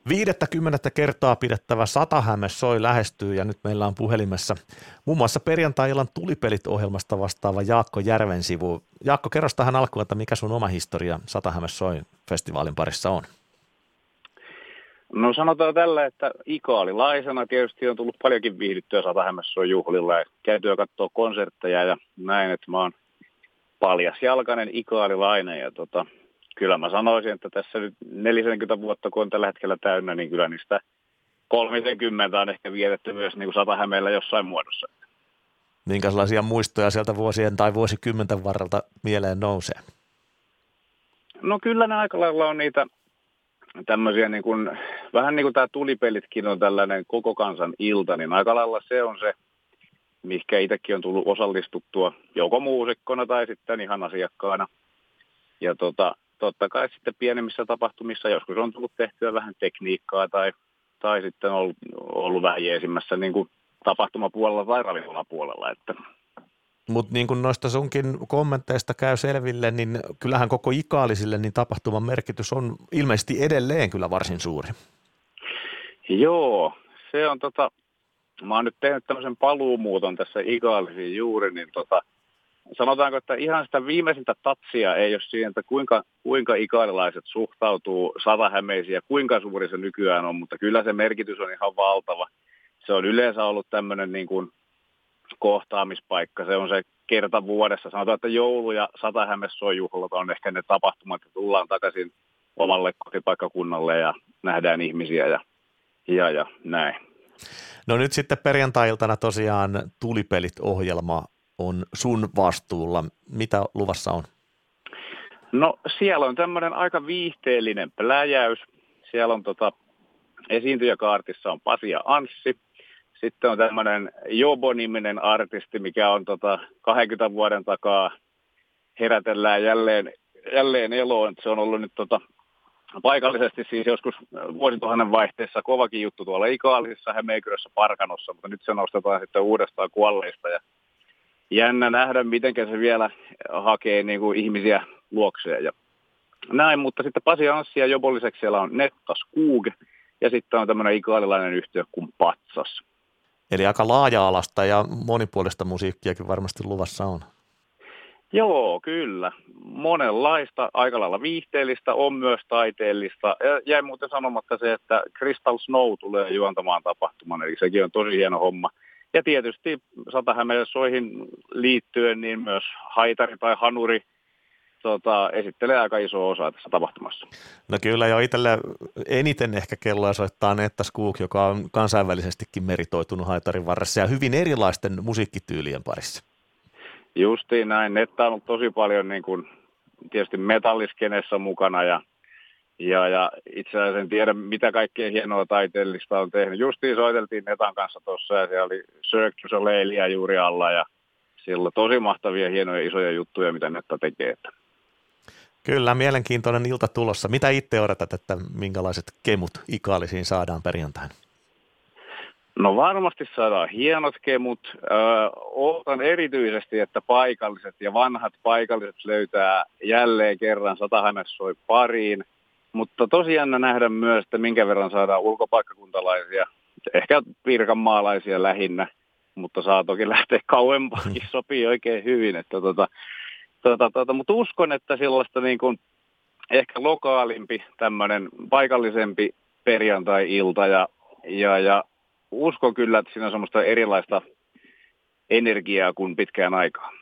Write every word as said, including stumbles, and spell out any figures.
Viidettä kymmenettä kertaa pidettävä Satahäme soi lähestyy ja nyt meillä on puhelimessa muun muassa perjantai-illan Tulipelit-ohjelmasta vastaava Jaakko Järvensivu. Jaakko, kerros tähän alkuun, että mikä sun oma historia Satahäme soi -festivaalin parissa on? No sanotaan tällä, että ikaalilaisena tietysti on tullut paljonkin viihdyttyä Satahäme soi -juhlilla ja käytyä katsoa konsertteja ja näin, että mä oon paljasjalkainen ikaalilainen ja tota, kyllä mä sanoisin, että tässä nyt neljäkymmentä vuotta, kun on tällä hetkellä täynnä, niin kyllä niistä kolmekymmentä on ehkä vietetty myös niin kuin Satahämeellä jossain muodossa. Minkälaisia muistoja sieltä vuosien tai vuosikymmenten varrelta mieleen nousee? No kyllä ne aika lailla on niitä tämmöisiä, niin kuin, vähän niin kuin tämä Tulipelitkin on tällainen koko kansan ilta, niin aika lailla se on se, mihinkä itsekin on tullut osallistuttua joko muusikkona tai sitten ihan asiakkaana. Ja tota, totta kai sitten pienemmissä tapahtumissa joskus on tullut tehtyä vähän tekniikkaa tai, tai sitten ollut, ollut vähän jeesimmässä niin kuin tapahtumapuolella tai ravintolapuolella. Että. Mutta niin kuin noista sunkin kommenteista käy selville, niin kyllähän koko ikaalisille niin tapahtuman merkitys on ilmeisesti edelleen kyllä varsin suuri. Joo, se on tota, mä oon nyt tehnyt tämmöisen paluumuuton tässä ikaalisiin juuri, niin tota, sanotaanko, että ihan sitä viimeisintä tatsia ei ole siihen, että kuinka, kuinka ikaalilaiset suhtautuu Satahämeisiin ja kuinka suuri se nykyään on, mutta kyllä se merkitys on ihan valtava. Se on yleensä ollut tämmöinen niin kuin kohtaamispaikka, se on se kerta vuodessa. Sanotaan, että joulu ja Satahäme soi -juhlat on ehkä ne tapahtumat, että tullaan takaisin omalle kotipaikkakunnalle ja nähdään ihmisiä ja, ja, ja näin. No nyt sitten perjantai-iltana tosiaan Tulipelit-ohjelma on sun vastuulla. Mitä luvassa on? No siellä on tämmöinen aika viihteellinen pläjäys. Siellä on tota, esiintyjäkaartissa on Pasi ja Anssi. Sitten on tämmöinen Jobo-niminen artisti, mikä on tota kaksikymmentä vuoden takaa herätellään jälleen, jälleen eloon. Se on ollut nyt tota, paikallisesti siis joskus vuosituhannen vaihteessa kovakin juttu tuolla Ikaalisissa, Hämeenkyrössä, Parkanossa, mutta nyt se nostetaan sitten uudestaan kuolleista ja jännä nähdä, miten se vielä hakee niin kuin ihmisiä luokseen ja näin, mutta sitten Pasi Anssi ja Jobon lisäksi siellä on Netta Skog ja sitten on tämmöinen ikaalilainen yhtiö kuin Patsas. Eli aika laaja-alasta ja monipuolista musiikkiakin varmasti luvassa on. Joo, kyllä. Monenlaista, aika lailla viihteellistä, on myös taiteellista. Ja jäi muuten sanomatta se, että Crystal Snow tulee juontamaan tapahtuman, eli sekin on tosi hieno homma. Ja tietysti Satahämeen soihin liittyen niin myös haitari tai hanuri tota, esittelee aika iso osa tässä tapahtumassa. No kyllä jo itselle eniten ehkä kelloa soittaa Netta Skog, joka on kansainvälisestikin meritoitunut haitarin varressa ja hyvin erilaisten musiikkityylien parissa. Justiin näin. Netta on ollut tosi paljon niin kuin, tietysti metalliskenessä mukana ja, ja, ja itse asiassa en tiedä, mitä kaikkea hienoa taiteellista on tehnyt. Justiin soiteltiin Netan kanssa tuossa ja siellä oli Cirque du Soleilia juuri alla ja siellä on tosi mahtavia, hienoja, isoja juttuja, mitä Netta tekee. Kyllä, mielenkiintoinen ilta tulossa. Mitä itse odotat, että minkälaiset kemut ikaalisiin saadaan perjantaina? No varmasti saadaan hienot kemut. Öö, ootan erityisesti, että paikalliset ja vanhat paikalliset löytää jälleen kerran Satahäme soi pariin. Mutta tosiaan nähdä myös, että minkä verran saadaan ulkopaikkakuntalaisia, ehkä pirkanmaalaisia lähinnä, mutta saa toki lähteä kauempaakin, sopii oikein hyvin. Että tota, tota, tota, mutta uskon, että sellaista niin kuin ehkä lokaalimpi, tämmöinen paikallisempi perjantai-ilta ja, ja, ja uskon kyllä, että siinä on semmoista erilaista energiaa kuin pitkään aikaan.